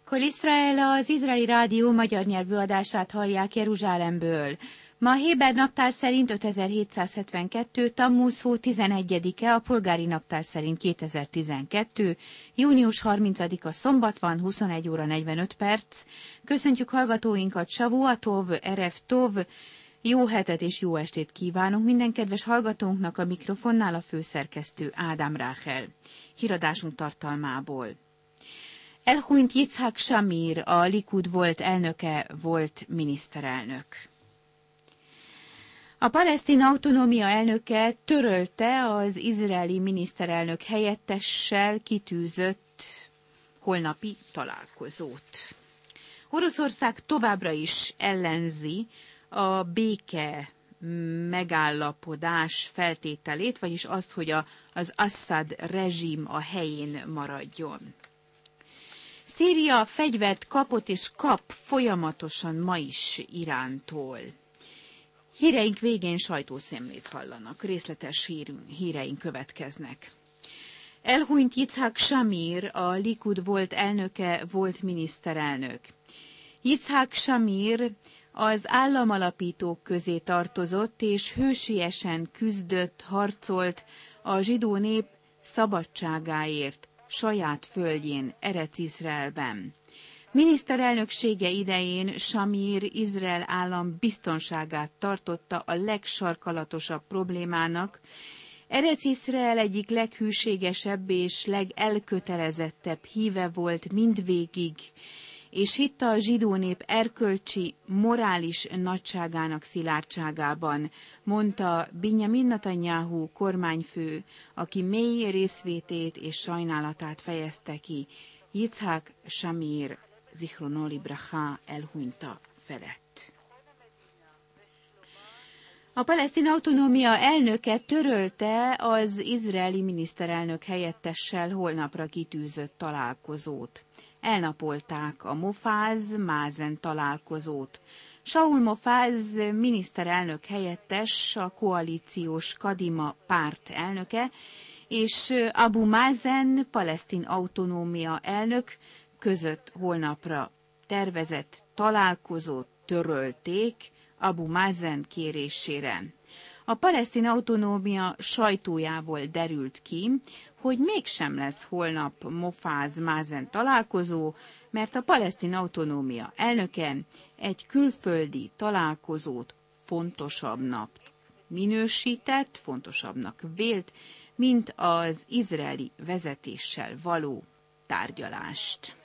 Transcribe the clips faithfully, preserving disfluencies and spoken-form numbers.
Kol Israel, az izraeli rádió magyar nyelvű adását hallják Jeruzsálemből. Ma a héber naptár szerint ötezer-hétszázhetvenkettő, Tammuz hó tizenegyedike, a polgári naptár szerint kétezer-tizenkettő, június harmincadika szombat van, huszonegy óra negyvenöt perc. Köszöntjük hallgatóinkat, Savua Tov, Erev Tov, jó hetet és jó estét kívánunk minden kedves hallgatónknak, a mikrofonnál a főszerkesztő Ádám Ráhel. Híradásunk tartalmából. Elhunyt Yitzhak Shamir, a Likud volt elnöke, volt miniszterelnök. A palesztin autonómia elnöke törölte az izraeli miniszterelnök helyettessel kitűzött holnapi találkozót. Oroszország továbbra is ellenzi a béke megállapodás feltételét, vagyis azt, hogy a, az Assad rezsim a helyén maradjon. Szíria fegyvert kapott és kap folyamatosan ma is Irántól. Híreink végén sajtószemlét hallanak, részletes hírünk, híreink következnek. Elhunyt Yitzhak Shamir, a Likud volt elnöke, volt miniszterelnök. Yitzhak Shamir az államalapítók közé tartozott, és hősiesen küzdött, harcolt a zsidó nép szabadságáért saját földjén, Erec Izraelben. Miniszterelnöksége idején Shamir Izrael állam biztonságát tartotta a legsarkalatosabb problémának. Erec Izrael egyik leghűségesebb és legelkötelezettebb híve volt mindvégig, és hitte a zsidó nép erkölcsi, morális nagyságának szilárdságában, mondta Binyamin Netanyahu kormányfő, aki mély részvétét és sajnálatát fejezte ki Yitzhak Shamir Zichrono Libracha elhunyta felett. A palesztin autonómia elnöke törölte az izraeli miniszterelnök helyettessel holnapra kitűzött találkozót. Elnapolták a Mofaz-Mázen találkozót. Shaul Mofaz miniszterelnök helyettes, a koalíciós Kadima párt elnöke, és Abu Mazen palesztin autonómia elnök között holnapra tervezett találkozót törölték Abu Mazen kérésére. A palesztin autonómia sajtójából derült ki, hogy mégsem lesz holnap Mofaz-Mázen találkozó, mert a palesztin autonómia elnöke egy külföldi találkozót fontosabbnak minősített, fontosabbnak vélt, mint az izraeli vezetéssel való tárgyalást.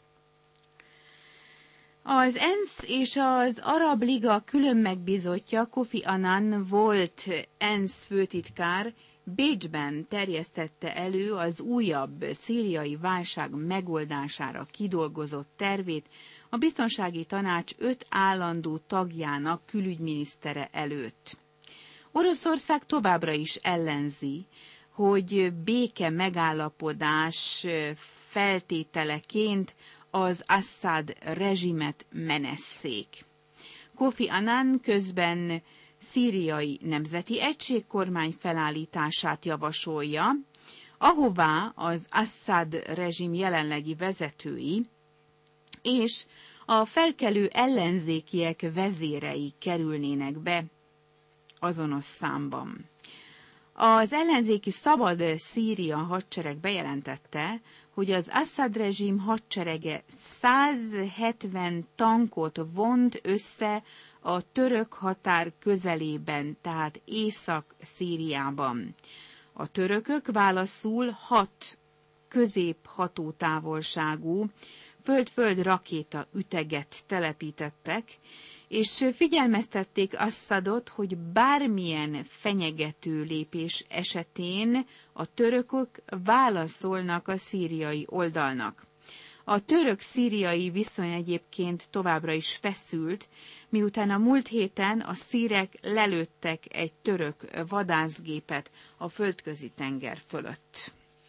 Az ENSZ és az Arab Liga külön megbízottja Kofi Annan volt ENSZ főtitkár Bécsben terjesztette elő az újabb szíriai válság megoldására kidolgozott tervét a Biztonsági Tanács öt állandó tagjának külügyminisztere előtt. Oroszország továbbra is ellenzi, hogy béke megállapodás feltételeként az Assad rezsimet menesszék. Kofi Annan közben szíriai nemzeti egységkormány felállítását javasolja, ahová az Assad rezsim jelenlegi vezetői és a felkelő ellenzékiek vezérei kerülnének be azonos számban. Az ellenzéki Szabad Szíria hadsereg bejelentette, hogy az Assad rezsim hadserege százhetven tankot vont össze a török határ közelében, tehát Észak-Szíriában. A törökök válaszul hat középhatótávolságú föld-föld rakéta üteget telepítettek, és figyelmeztették Assadot, hogy bármilyen fenyegető lépés esetén a törökök válaszolnak a szíriai oldalnak. A török-szíriai viszony egyébként továbbra is feszült, miután a múlt héten a szírek lelőttek egy török vadászgépet a földközi tenger fölött.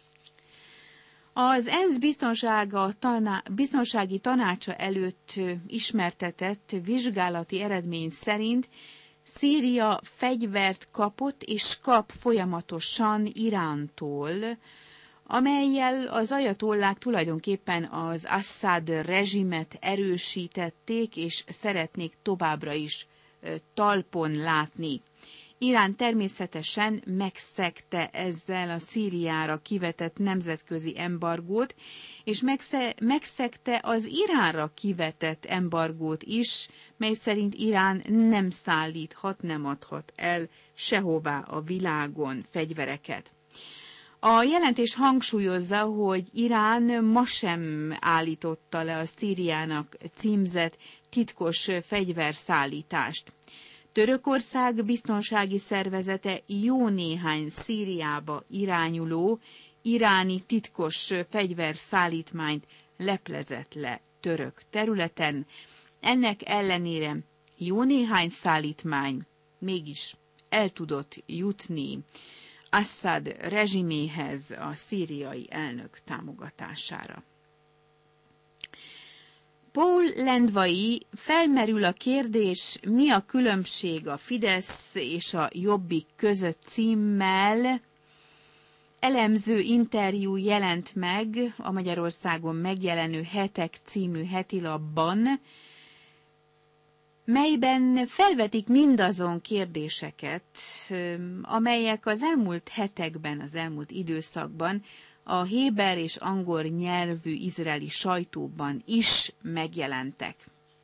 Az ENSZ biztonsága, taná, biztonsági tanácsa előtt ismertetett vizsgálati eredmény szerint Szíria fegyvert kapott és kap folyamatosan Irántól amellyel az ajatollák tulajdonképpen az Assad rezsimet erősítették, és szeretnék továbbra is talpon látni. Irán természetesen megszegte ezzel a Szíriára kivetett nemzetközi embargót, és megszegte az Iránra kivetett embargót is, mely szerint Irán nem szállíthat, nem adhat el sehová a világon fegyvereket. A jelentés hangsúlyozza, hogy Irán ma sem állította le a Szíriának címzett titkos fegyverszállítást. Törökország biztonsági szervezete jó néhány Szíriába irányuló iráni titkos fegyverszállítmányt leplezett le török területen. Ennek ellenére jó néhány szállítmány mégis el tudott jutni Assad rezsiméhez, a szíriai elnök támogatására. Paul Lendvai, felmerül a kérdés, mi a különbség a Fidesz és a Jobbik között címmel elemző interjú jelent meg a Magyarországon megjelenő Hetek című hetilapban, melyben felvetik mindazon kérdéseket, amelyek az elmúlt hetekben, az elmúlt időszakban a héber és angol nyelvű izraeli sajtóban is megjelentek.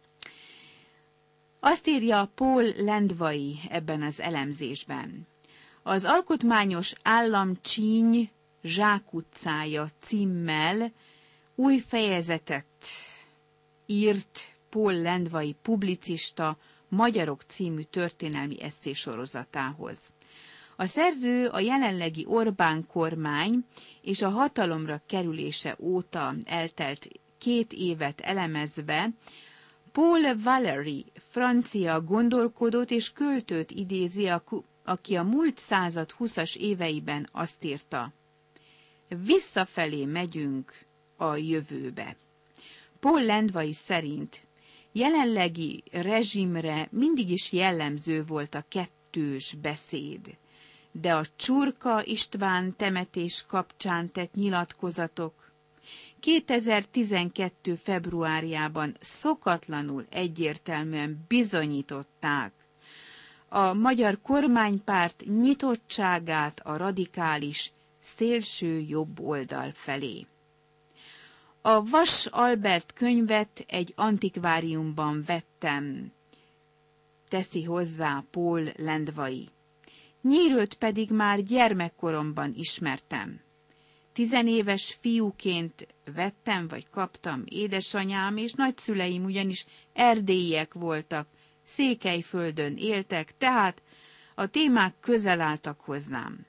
Azt írja Paul Lendvai ebben az elemzésben. Az Alkotmányos Államcsíny zsákutcája címmel új fejezetet írt Paul Lendvai publicista Magyarok című történelmi esszésorozatához. A szerző a jelenlegi Orbán kormány és a hatalomra kerülése óta eltelt két évet elemezve Paul Valéry, francia gondolkodót és költőt idézi, aki a múlt század húszas éveiben azt írta: visszafelé megyünk a jövőbe. Paul Lendvai szerint jelenlegi rezsimre mindig is jellemző volt a kettős beszéd, de a Csurka István temetés kapcsán tett nyilatkozatok kétezer-tizenkettő februárjában szokatlanul egyértelműen bizonyították a magyar kormánypárt nyitottságát a radikális, szélső jobb oldal felé. A Vas Albert könyvet egy antikváriumban vettem, teszi hozzá Paul Lendvai. Nyírőt pedig már gyermekkoromban ismertem. Tizenéves fiúként vettem vagy kaptam, édesanyám és nagyszüleim ugyanis erdélyiek voltak, Székelyföldön éltek, tehát a témák közel álltak hozzám.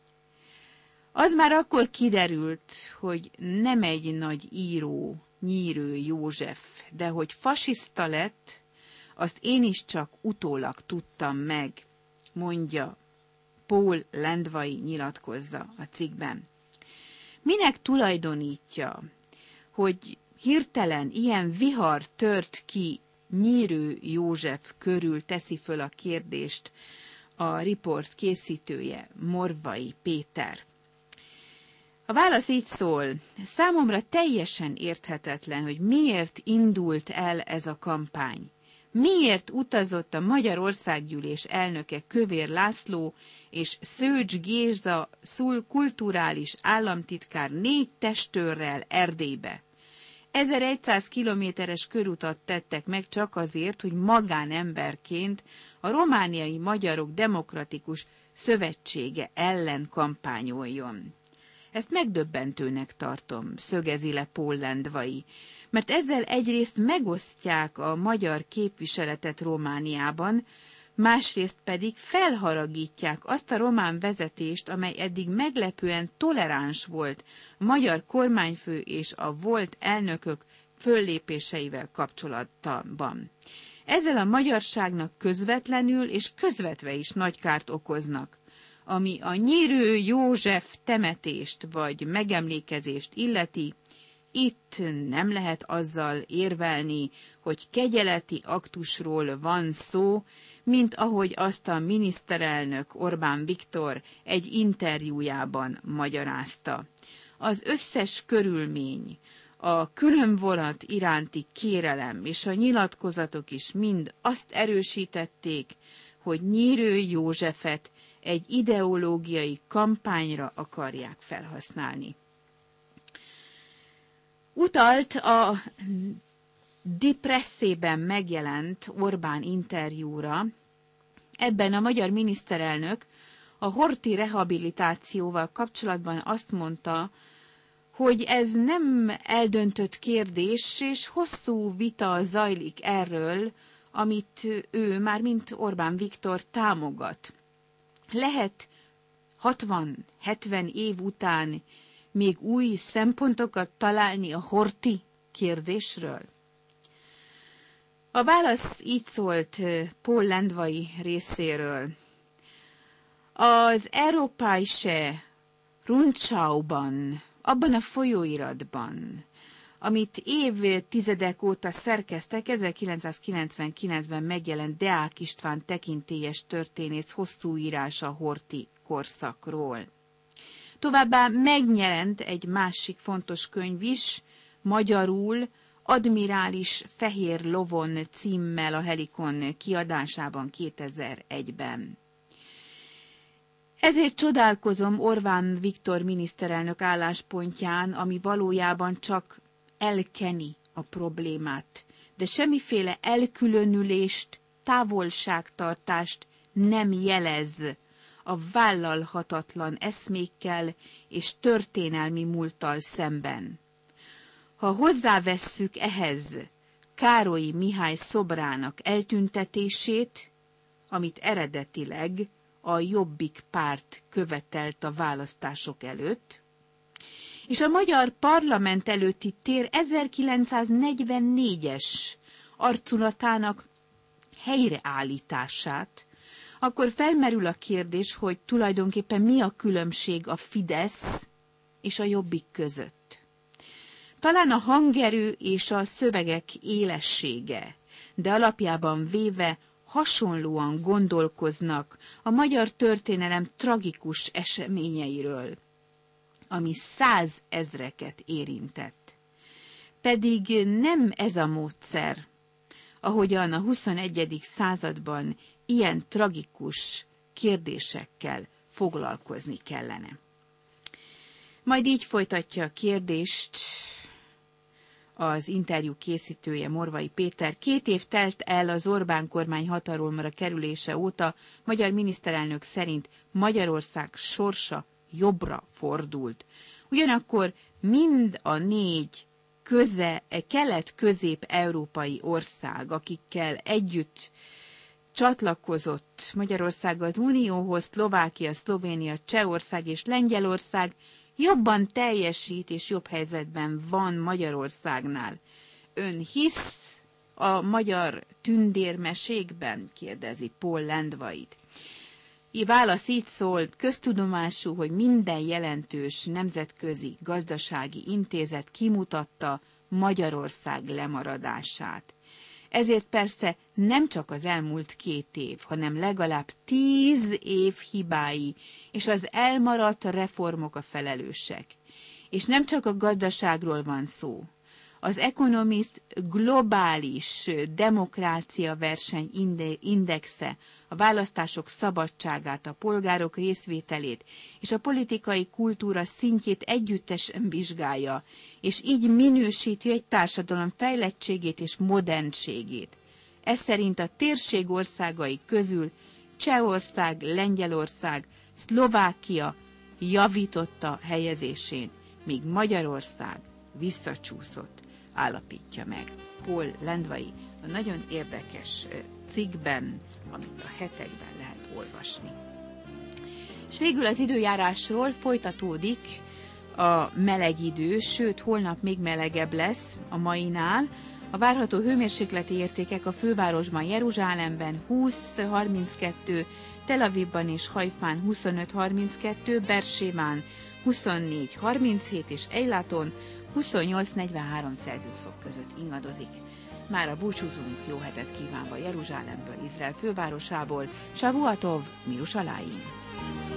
Az már akkor kiderült, hogy nem egy nagy író, Nyírő József, de hogy fasiszta lett, azt én is csak utólag tudtam meg, mondja Paul Lendvai, nyilatkozza a cikkben. Minek tulajdonítja, hogy hirtelen ilyen vihar tört ki Nyírő József körül, teszi föl a kérdést a riport készítője, Morvai Péter. A válasz így szól: számomra teljesen érthetetlen, hogy miért indult el ez a kampány. Miért utazott a Magyar Országgyűlés elnöke Kövér László és Szőcs Géza Szul kulturális államtitkár négy testőrrel Erdélybe? ezerszáz kilométeres körutat tettek meg csak azért, hogy magánemberként a Romániai Magyarok Demokratikus Szövetsége ellen kampányoljon. Ezt megdöbbentőnek tartom, szögezi le Paul Lendvai, mert ezzel egyrészt megosztják a magyar képviseletet Romániában, másrészt pedig felharagítják azt a román vezetést, amely eddig meglepően toleráns volt a magyar kormányfő és a volt elnökök föllépéseivel kapcsolatban. Ezzel a magyarságnak közvetlenül és közvetve is nagy kárt okoznak, ami a Nyírő József temetést vagy megemlékezést illeti. Itt nem lehet azzal érvelni, hogy kegyeleti aktusról van szó, mint ahogy azt a miniszterelnök Orbán Viktor egy interjújában magyarázta. Az összes körülmény, a különvonat iránti kérelem és a nyilatkozatok is mind azt erősítették, hogy Nyírő Józsefet egy ideológiai kampányra akarják felhasználni. Utalt a Die Pressében megjelent Orbán interjúra. Ebben a magyar miniszterelnök a horthy rehabilitációval kapcsolatban azt mondta, hogy ez nem eldöntött kérdés, és hosszú vita zajlik erről, amit ő, mármint Orbán Viktor támogat. Lehet hatvan-hetven év után még új szempontokat találni a horthy kérdésről? A válasz így szólt Paul Lendvai részéről. Az Europäische Rundschauban, abban a folyóiratban, amit évtizedek óta szerkeztek, ezerkilencszázkilencvenkilencben megjelent Deák István tekintélyes történész hosszú írása a horthy korszakról. Továbbá megjelent egy másik fontos könyv is, magyarul, Admirális Fehér Lovon címmel a Helikon kiadásában kétezer-egyben. Ezért csodálkozom Orbán Viktor miniszterelnök álláspontján, ami valójában csak elkeni a problémát, de semmiféle elkülönülést, távolságtartást nem jelez a vállalhatatlan eszmékkel és történelmi múlttal szemben. Ha hozzávesszük ehhez Károlyi Mihály szobrának eltüntetését, amit eredetileg a Jobbik párt követelt a választások előtt, és a magyar parlament előtti tér ezerkilencszáznegyvennégyes arculatának helyreállítását, akkor felmerül a kérdés, hogy tulajdonképpen mi a különbség a Fidesz és a Jobbik között. Talán a hangerő és a szövegek élessége, de alapjában véve hasonlóan gondolkoznak a magyar történelem tragikus eseményeiről, ami százezreket érintett. Pedig nem ez a módszer, ahogyan a huszonegyedik században ilyen tragikus kérdésekkel foglalkozni kellene. Majd így folytatja a kérdést az interjú készítője, Morvai Péter. Két év telt el az Orbán kormány hatalomra kerülése óta, magyar miniszterelnök szerint Magyarország sorsa jobbra fordult. Ugyanakkor mind a négy köze, kelet-közép-európai ország, akikkel együtt csatlakozott Magyarország az Unióhoz, Szlovákia, Szlovénia, Csehország és Lengyelország jobban teljesít és jobb helyzetben van Magyarországnál. Ön hisz a magyar tündérmesékben? Kérdezi Paul Lendvait. Válasz így szólt: köztudomású, hogy minden jelentős nemzetközi gazdasági intézet kimutatta Magyarország lemaradását. Ezért persze nem csak az elmúlt két év, hanem legalább tíz év hibái és az elmaradt reformok a felelősek. És nem csak a gazdaságról van szó. Az Economist globális demokrácia verseny indexe a választások szabadságát, a polgárok részvételét és a politikai kultúra szintjét együttesen vizsgálja, és így minősíti egy társadalom fejlettségét és modernségét. Ez szerint a térség országai közül Csehország, Lengyelország, Szlovákia javította helyezésén, míg Magyarország visszacsúszott, állapítja meg Paul Lendvai a nagyon érdekes cikkben, amit a hetekben lehet olvasni. És végül az időjárásról folytatódik a meleg idő, sőt, holnap még melegebb lesz a mainál. A várható hőmérsékleti értékek a fővárosban, Jeruzsálemben húsz-harminckettő, Tel Avivban és Hajfán huszonöt-harminckettő, Bersébán huszonnégy-harminchét és Eilaton huszonnyolc-negyvenhárom Celsius fok között ingadozik. Mára búcsúzunk, jó hetet kívánva Jeruzsálemből, Izrael fővárosából, Shavuatov, Mirusaláim.